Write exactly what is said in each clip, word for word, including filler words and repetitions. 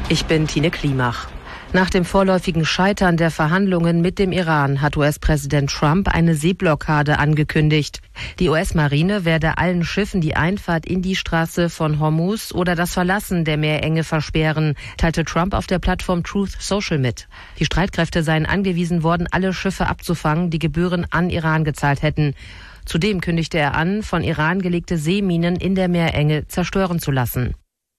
Ich bin Tine Klimach. Nach dem vorläufigen Scheitern der Verhandlungen mit dem Iran hat U S-Präsident Trump eine Seeblockade angekündigt. Die U S-Marine werde allen Schiffen die Einfahrt in die Straße von Hormuz oder das Verlassen der Meerenge versperren, teilte Trump auf der Plattform Truth Social mit. Die Streitkräfte seien angewiesen worden, alle Schiffe abzufangen, die Gebühren an Iran gezahlt hätten. Zudem kündigte er an, von Iran gelegte Seeminen in der Meerenge zerstören zu lassen.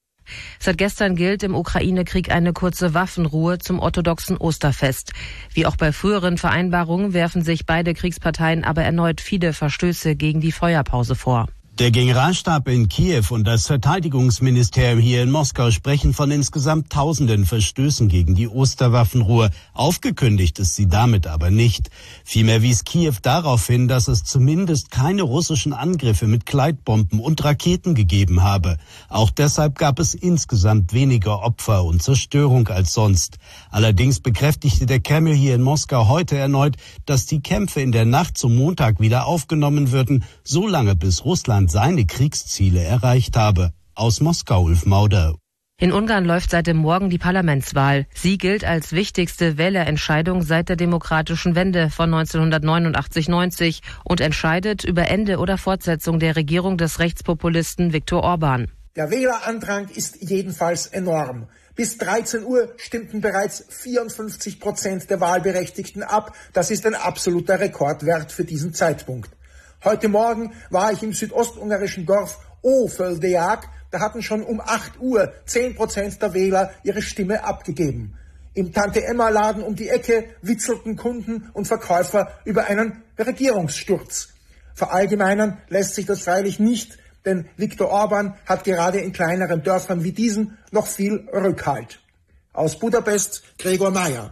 Seit gestern gilt im Ukraine-Krieg eine kurze Waffenruhe zum orthodoxen Osterfest. Wie auch bei früheren Vereinbarungen werfen sich beide Kriegsparteien aber erneut viele Verstöße gegen die Feuerpause vor. Der Generalstab in Kiew und das Verteidigungsministerium hier in Moskau sprechen von insgesamt tausenden Verstößen gegen die Osterwaffenruhe. Aufgekündigt ist sie damit aber nicht. Vielmehr wies Kiew darauf hin, dass es zumindest keine russischen Angriffe mit Gleitbomben und Raketen gegeben habe. Auch deshalb gab es insgesamt weniger Opfer und Zerstörung als sonst. Allerdings bekräftigte der Kreml hier in Moskau heute erneut, dass die Kämpfe in der Nacht zum Montag wieder aufgenommen würden, solange bis Russland seine Kriegsziele erreicht habe. Aus Moskau, Ulf Mauder. In Ungarn läuft seit dem Morgen die Parlamentswahl. Sie gilt als wichtigste Wählerentscheidung seit der demokratischen Wende von neunzehnhundertneunundachtzig neunzig und entscheidet über Ende oder Fortsetzung der Regierung des Rechtspopulisten Viktor Orban. Der Wählerandrang ist jedenfalls enorm. Bis dreizehn Uhr stimmten bereits vierundfünfzig Prozent der Wahlberechtigten ab. Das ist ein absoluter Rekordwert für diesen Zeitpunkt. Heute Morgen war ich im südostungarischen Dorf Ófölddiák. Da hatten schon um acht Uhr zehn Prozent der Wähler ihre Stimme abgegeben. Im Tante-Emma-Laden um die Ecke witzelten Kunden und Verkäufer über einen Regierungssturz. Verallgemeinern lässt sich das freilich nicht, denn Viktor Orban hat gerade in kleineren Dörfern wie diesen noch viel Rückhalt. Aus Budapest, Gregor Meyer.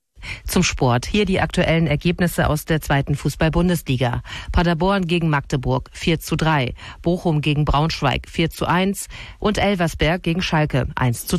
Zum Sport. Hier die aktuellen Ergebnisse aus der zweiten Fußball-Bundesliga. Paderborn gegen Magdeburg vier zu drei, Bochum gegen Braunschweig vier zu eins und Elversberg gegen Schalke eins zu